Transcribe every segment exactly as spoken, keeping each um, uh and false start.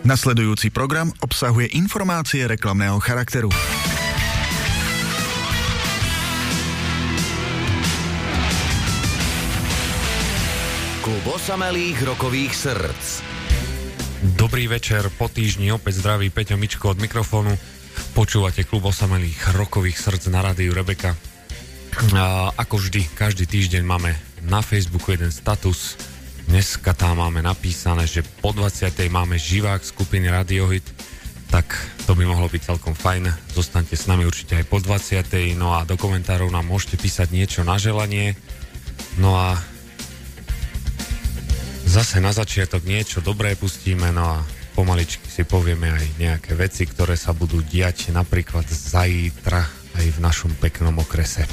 Nasledujúci program obsahuje informácie reklamného charakteru. Klub osamelých rokových srdc. Dobrý večer, po týždni opäť zdraví Peťo Mičko od mikrofónu. Počúvate Klub osamelých rokových srdc na rádiu Rebeka. A ako vždy, každý týždeň máme na Facebooku jeden status. Dneska tam máme napísané, že po dvadsiatej máme živák skupiny Radiohit, tak to by mohlo byť celkom fajn. Zostaňte s nami určite aj po dvadsiatej. No a do komentárov nám môžete písať niečo na želanie. No a zase na začiatok niečo dobré pustíme, no a pomaličky si povieme aj nejaké veci, ktoré sa budú diať napríklad zajtra aj v našom peknom okrese.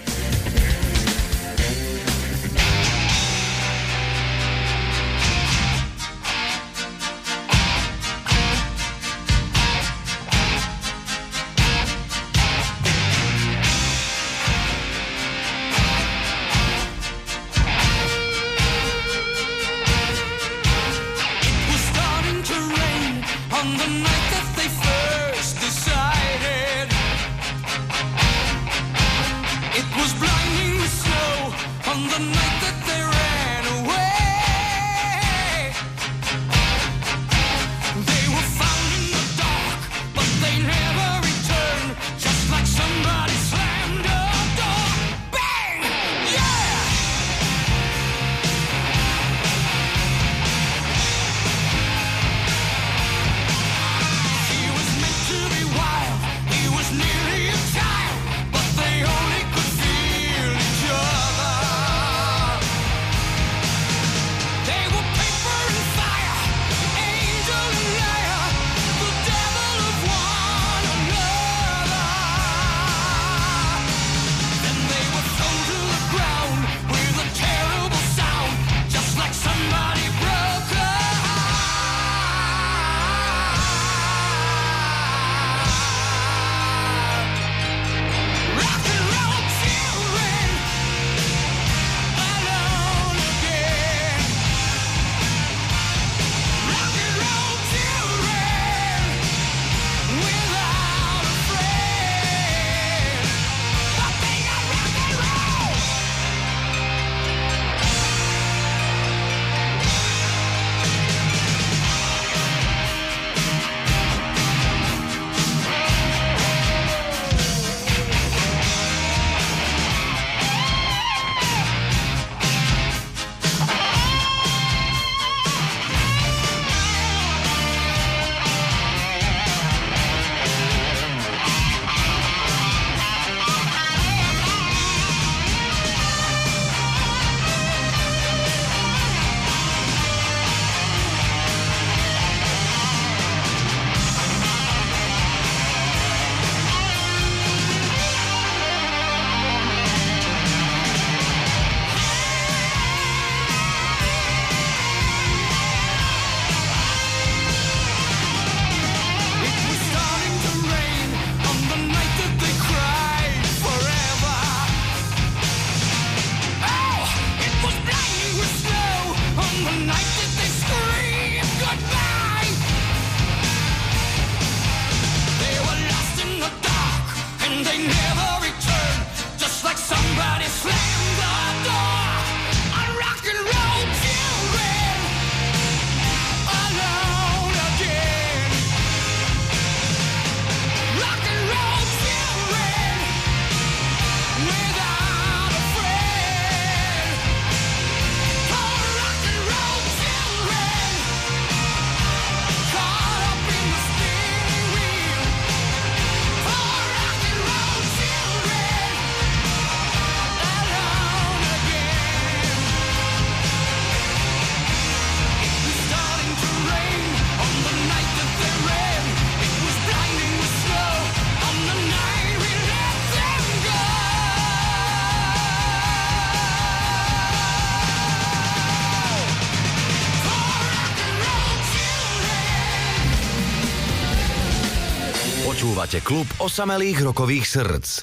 Počúvate Klub osamelých rokových srdc.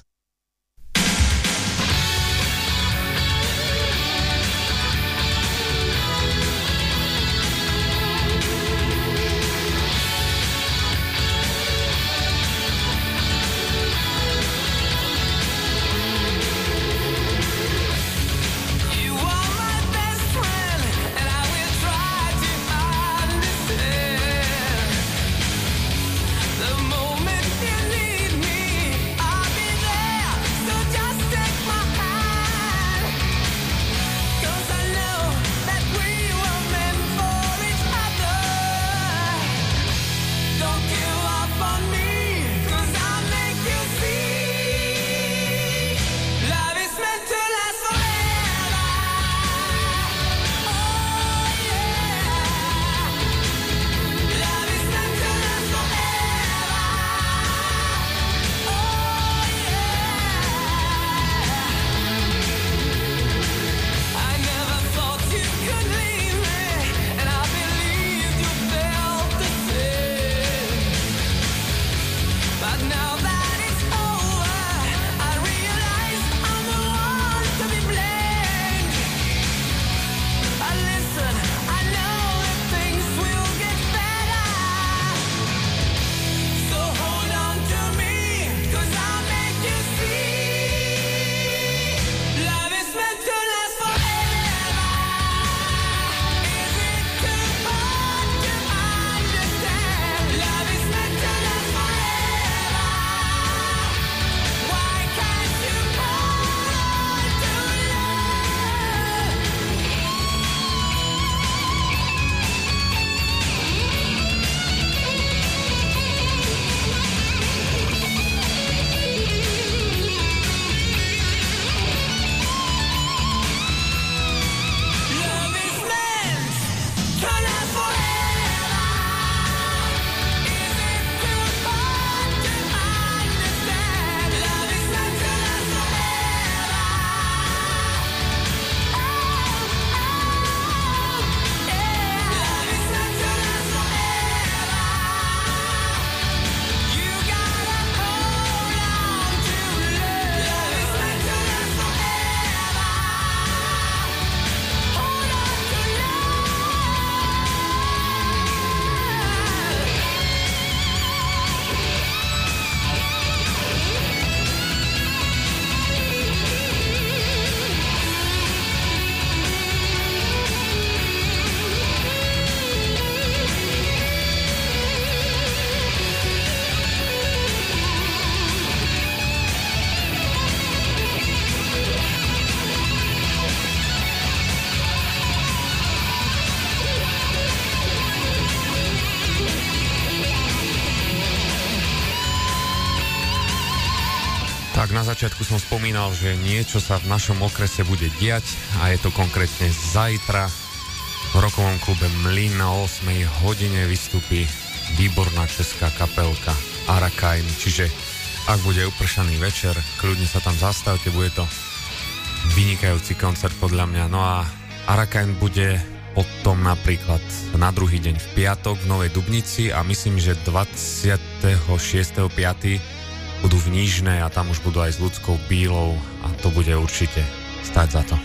piatok na začiatku som spomínal, že niečo sa v našom okrese bude diať a je to konkrétne zajtra. V rokovom klube Mlyn na ôsmej hodine vystúpi výborná česká kapelka Arakain, čiže ak bude upršaný večer, kľudne sa tam zastavte, bude to vynikajúci koncert podľa mňa. No a Arakain bude potom napríklad na druhý deň v piatok v Novej Dubnici a myslím, že dvadsiateho šiesteho piateho budú v Nížnej a tam už budú aj s Ľudskou Bílou a to bude určite stáť za to.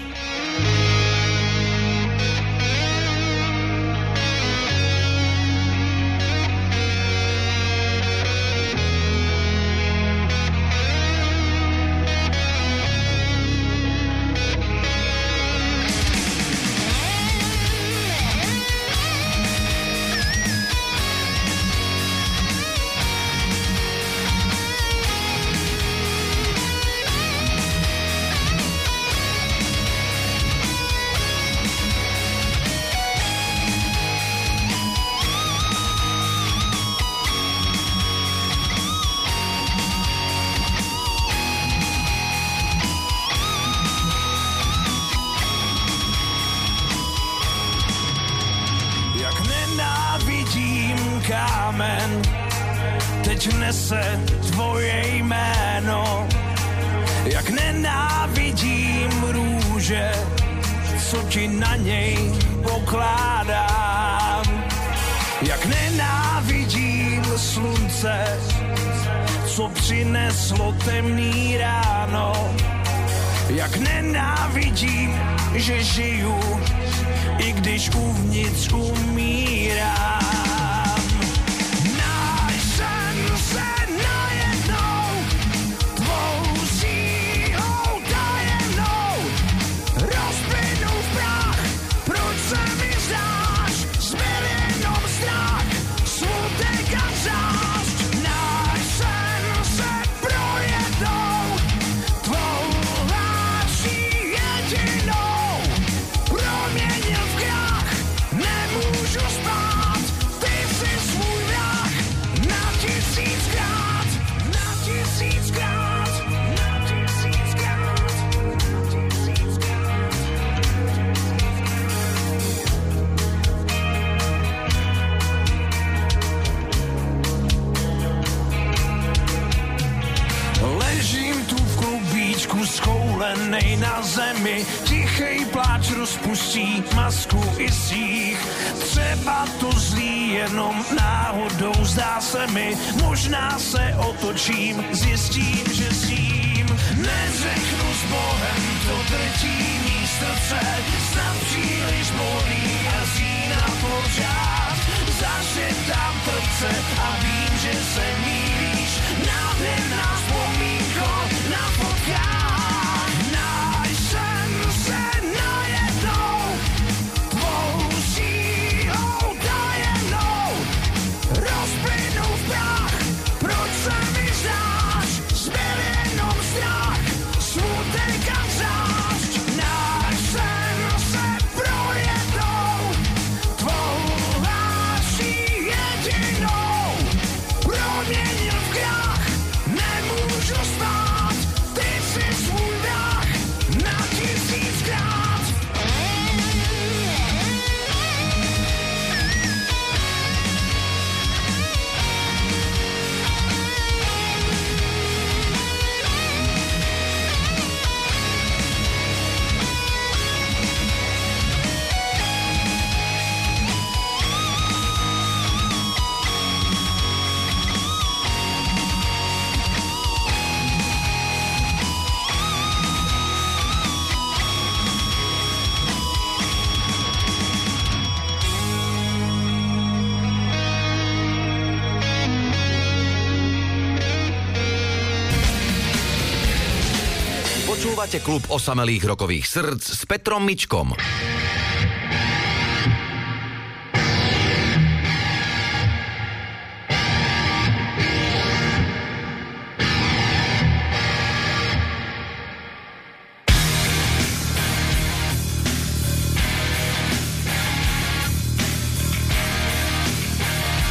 Počúvate klub osamelých rokových srdc s Petrom Mičkom.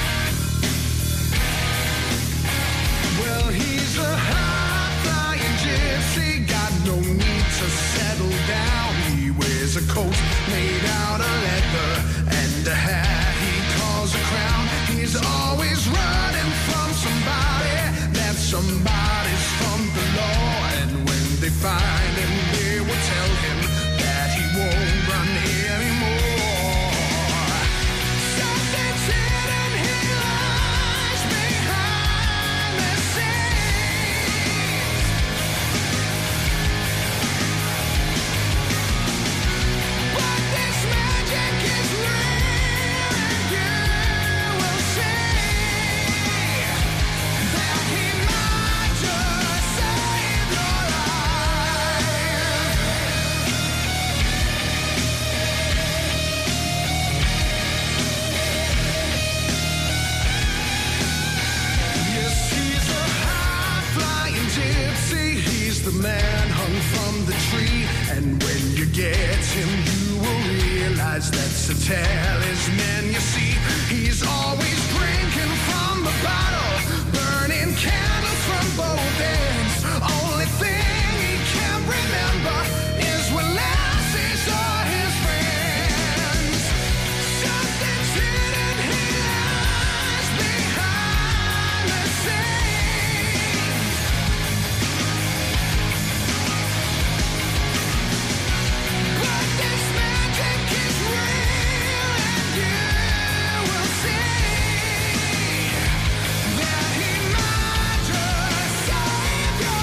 Well, he's a high-flying jet. lies, that's a talisman, you see. He's always drinking from the bottle, burning candles from both ends. Only thing he can remember is when last he saw his friends. Something's hidden, he lies behind the scenes. But this magic is real, and you will see that he might just save your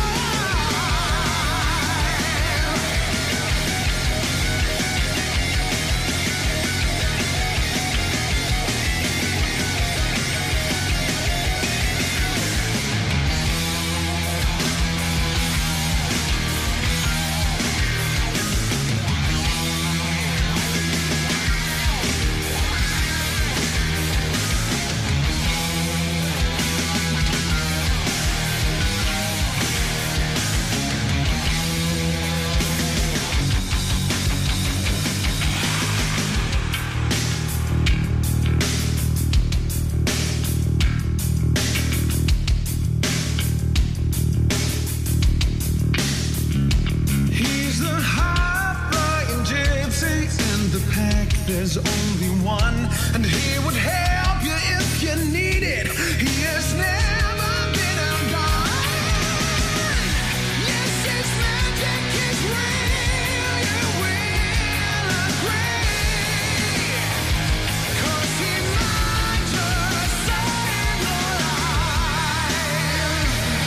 He's the high-flying gypsy in the pack. There's only one, and he would help you if you need it. He has never been outdone. Yes, his magic is real, you will agree. 'Cause he might just save your life.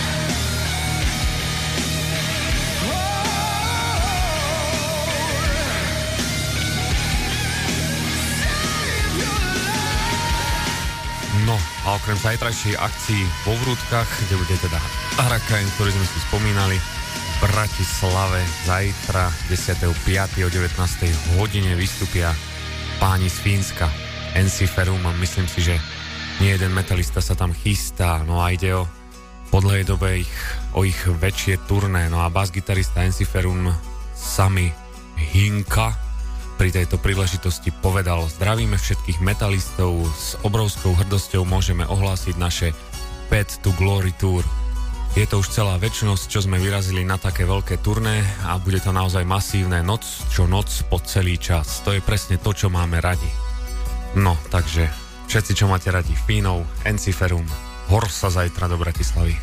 No a okrem zajtrajšej akcii vo Vrútkach, kde bude teda Arakain, ktorý sme si spomínali, v Bratislave zajtra desiateho piateho o devätnástej hodine vystúpia páni z Fínska Ensiferum a myslím si, že nie jeden metalista sa tam chystá, no a ide o podľa dobe ich, o ich väčšie turné, no a basgitarista Ensiferum Sami Hinka pri tejto príležitosti povedal: zdravíme všetkých metalistov, s obrovskou hrdosťou môžeme ohlásiť naše Path to Glory Tour. Je to už celá večnosť, čo sme vyrazili na také veľké turné a bude to naozaj masívne, noc čo noc po celý čas. To je presne to, čo máme radi. No, takže všetci, čo máte radi Fínov, Ensiferum, hor sa zajtra do Bratislavy.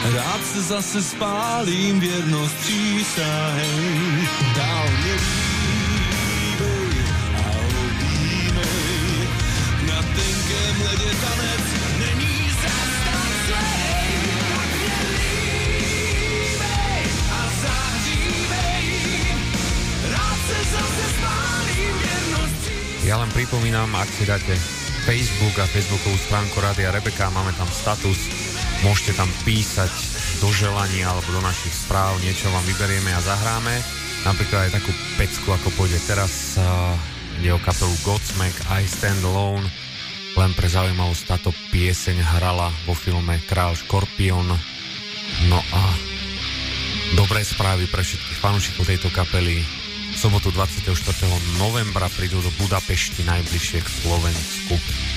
rád se zase spálím, věrnost přísahej, dál mě líbej a objímej, na tenkém ledě tanec není zas tak zlej, tak mě líbej a zahřívej, rád se zase spálím, věrnost přísahej. Ja len pripomínam, ak si dáte Facebook a Facebookovú stránku Rádia Rebeka, máme tam status, môžete tam písať do želaní alebo do našich správ, niečo vám vyberieme a zahráme. Napríklad aj takú pecku, ako pôjde teraz, uh, ide o kapelu Godsmack, I Stand Alone. Len pre zaujímavosť, táto pieseň hrala vo filme Král Škorpión. No a dobré správy pre všetkých fanúšikov tejto kapely. V sobotu dvadsiateho štvrtého novembra prídu do Budapešti, najbližšie k Slovensku.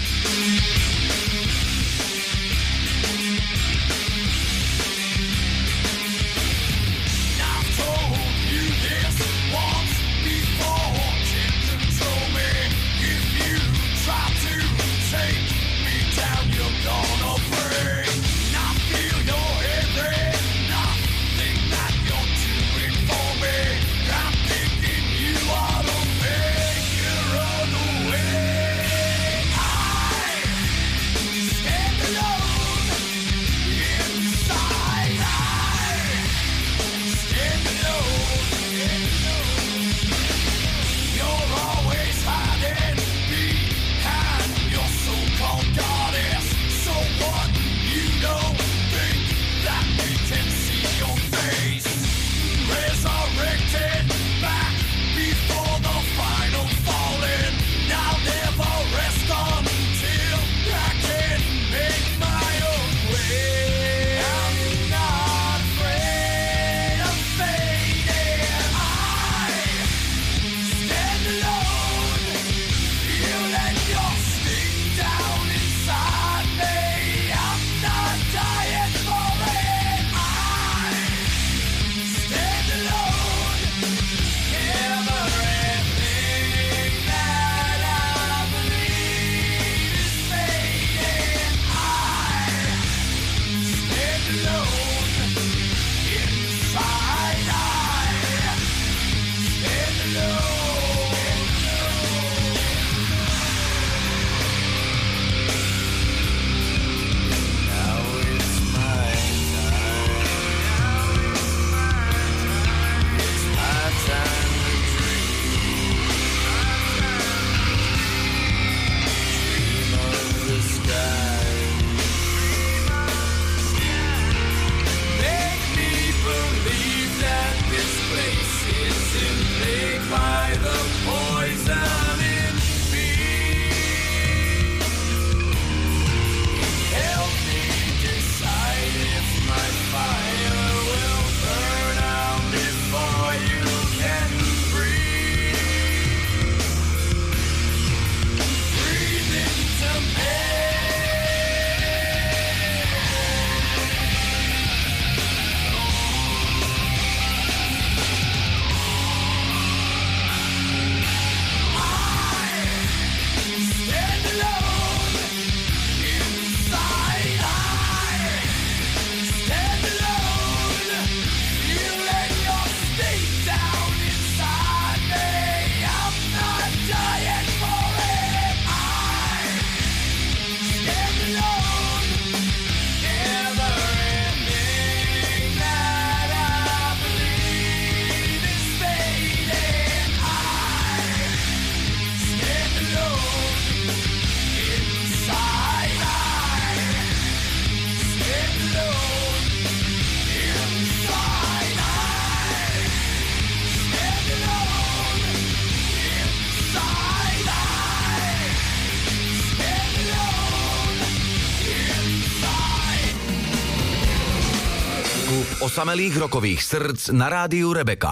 Osamelých rokových srdc na rádiu Rebeka.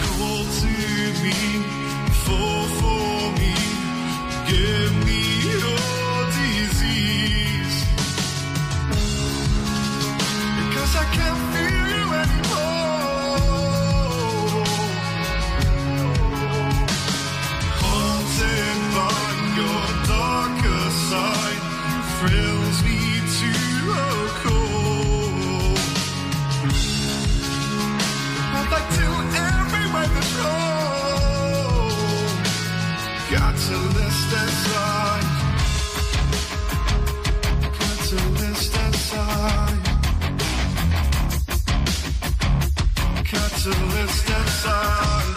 Give me darker side thrills me to a core. I'd like to everywhere the show. Catalyst inside. Catalyst inside. Catalyst inside.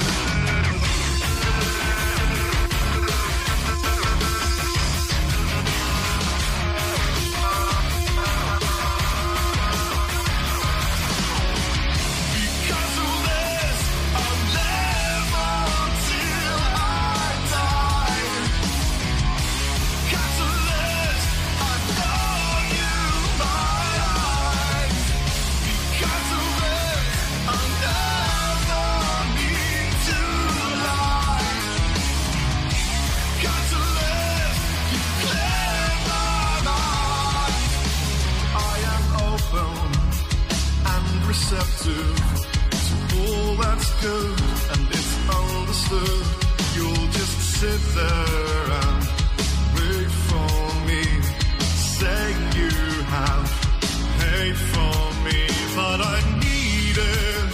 Receptive to all that's good, and it's understood. You'll just sit there and wait for me. Say you have paid for me, but I needed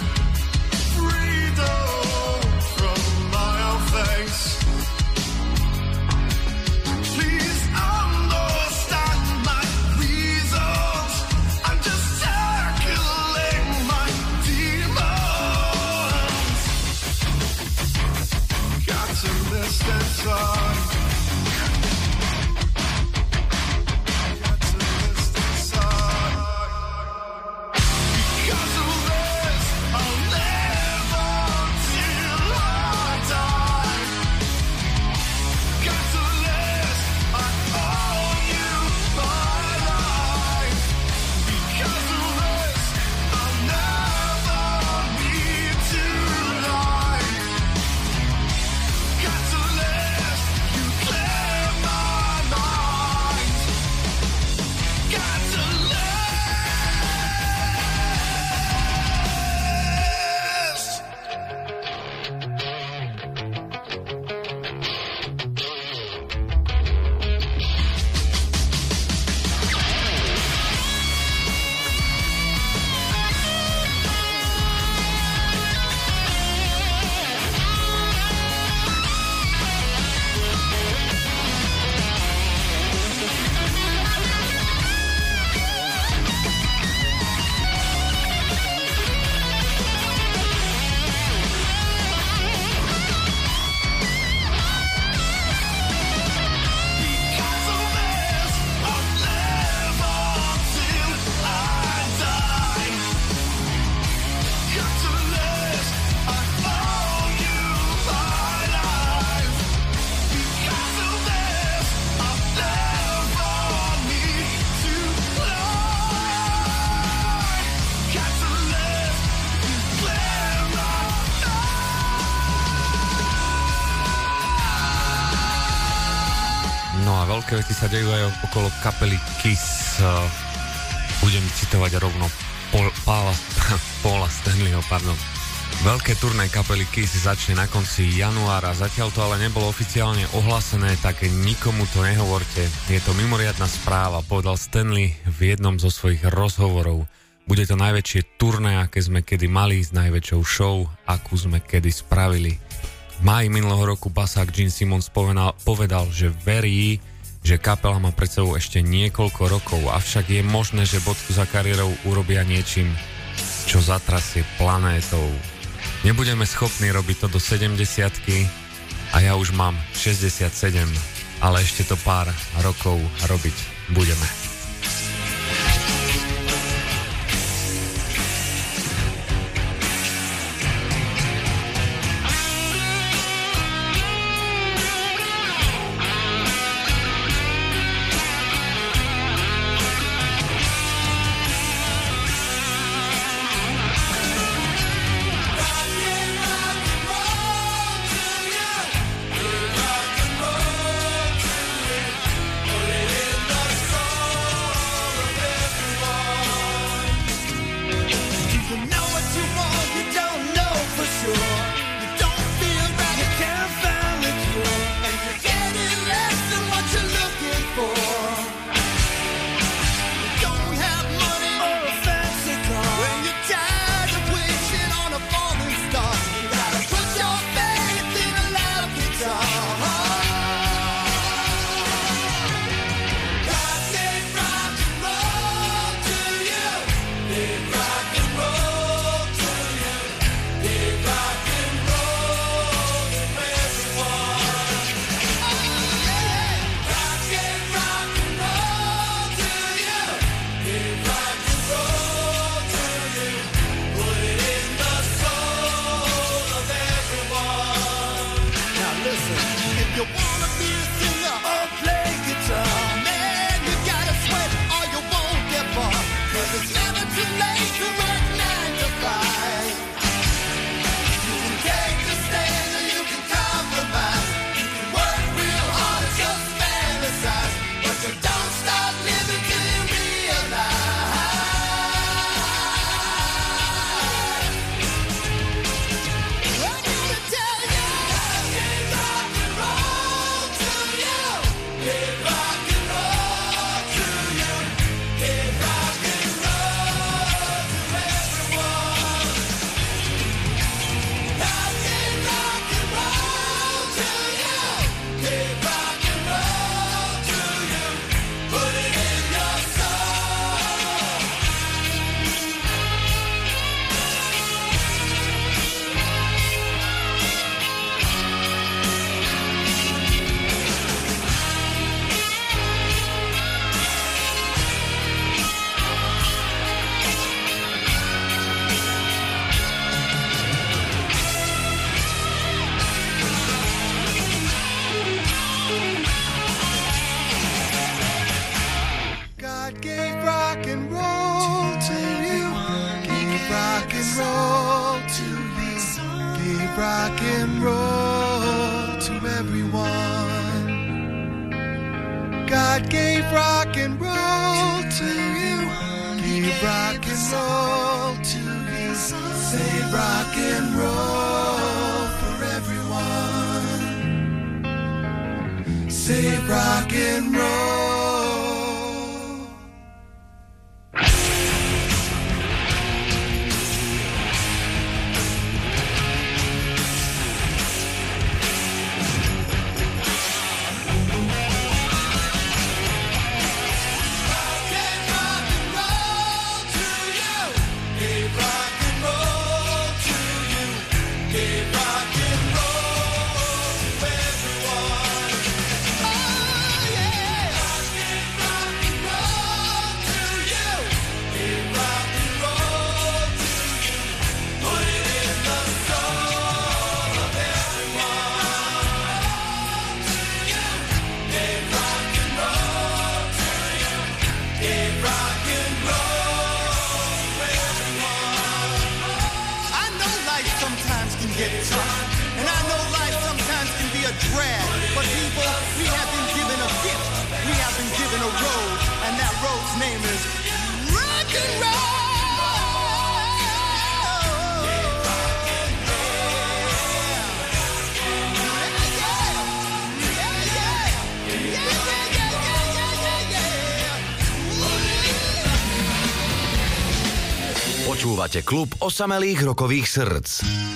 freedom from my own face. Please understand my reasons. I'm just tackling my demons. Got to list inside. Got to list inside. Because of this, I'll live until I die. Got to list, I owe you my life. Because of this, I'll never need to lie. Got to list, you clear my mind. Got to list. No a veľké veci sa dejú aj okolo kapely Kiss. Uh, Budem citovať rovno Paul, Paula, Paula Stanleyho, pardon. Veľké turné kapely Kiss začne na konci januára. Zatiaľ to ale nebolo oficiálne ohlásené, tak nikomu to nehovorte. Je to mimoriadna správa, povedal Stanley v jednom zo svojich rozhovorov. Bude to najväčšie turné, aké sme kedy mali, s najväčšou show, akú sme kedy spravili. V máji minulého roku basák Gene Simmons povedal, povedal, že verí, že kapela má pred sebou ešte niekoľko rokov, avšak je možné, že bodku za kariérou urobia niečím, čo zatrasie planétou. Nebudeme schopní robiť to do sedemdesiatky a ja už mám šesťdesiatsedem, ale ešte to pár rokov robiť budeme. Rock and roll to it, put it in the soul. rock and roll to everyone. God gave rock and roll to you. Give rock and roll to you. Say rock and roll for everyone. Say rock and roll. Počúvate klub osamelých rokových srdc.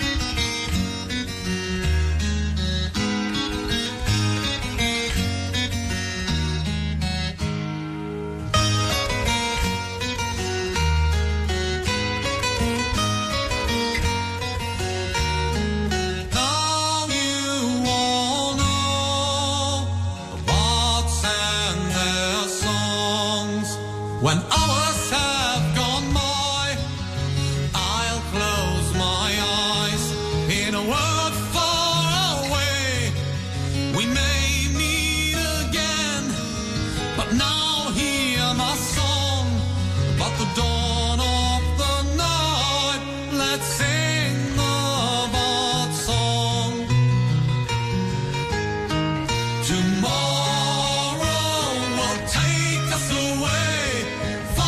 When hours have gone by, I'll close my eyes in a world far away. We may meet again, but now hear my song about the dawn of the night. Let's sing the bird song. Tomorrow will take us away.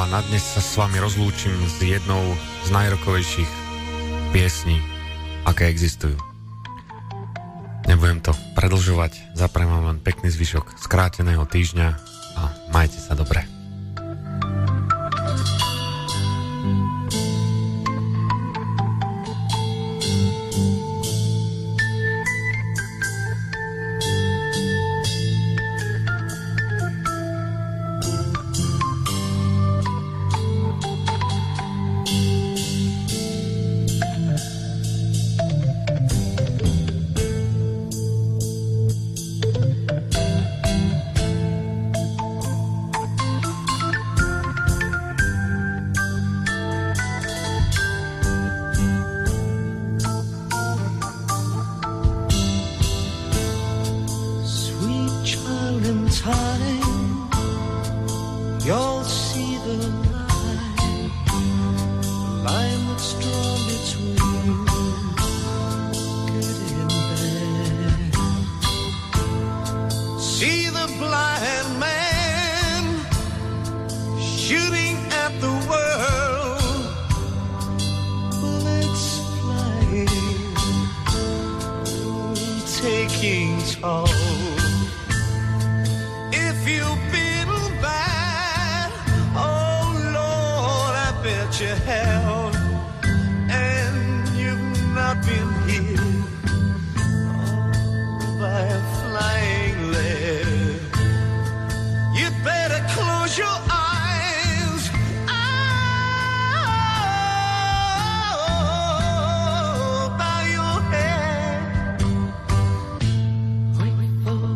na dnes sa s vami rozlúčim s jednou z najrokovejších piesní, aké existujú. Nebudem to predlžovať, zaprajem vám len pekný zvyšok skráteného týždňa a majte sa dobre. Wait for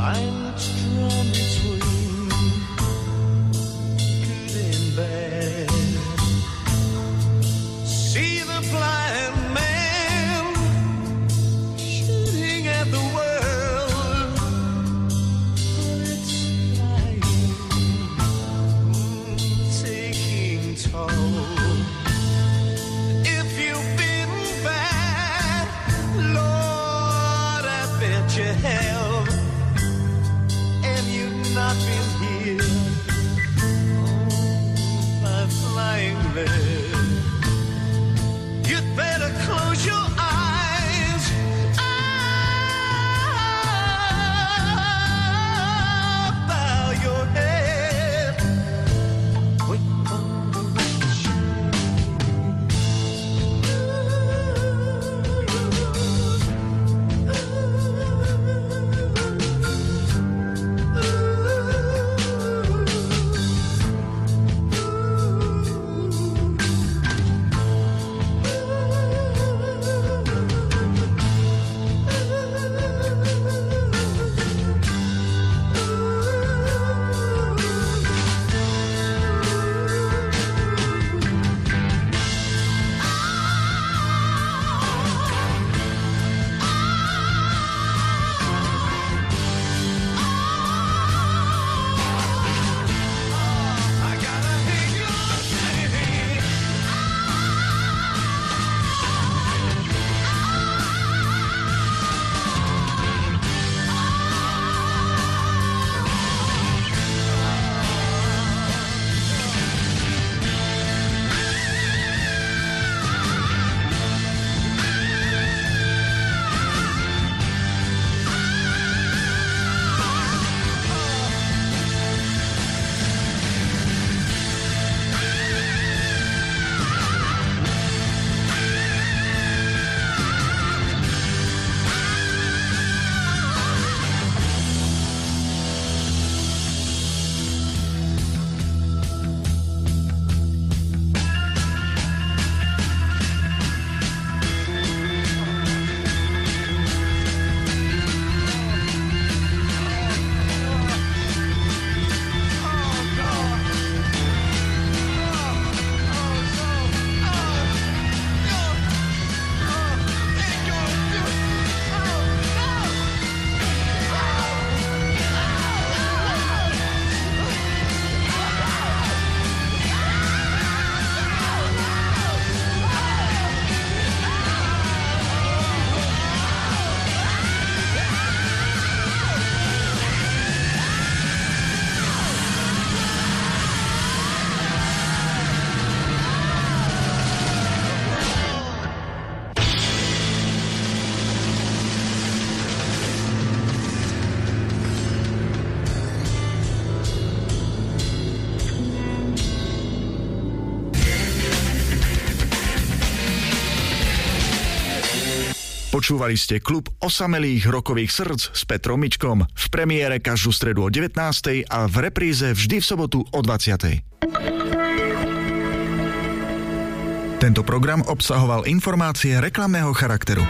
find the strong between good and bad. See the blind man shooting at the world, but it's flying, mm, taking toll. If you've been bad, Lord, I bet you have, and you've not been here by flying lead. You'd better close your eyes. Ah, bow your head. Wait for the Počúvali ste klub osamelých rokových srdc s Petrom Mičkom v premiére každú stredu o devätnástej a v repríze vždy v sobotu o dvadsiatej. Tento program obsahoval informácie reklamného charakteru.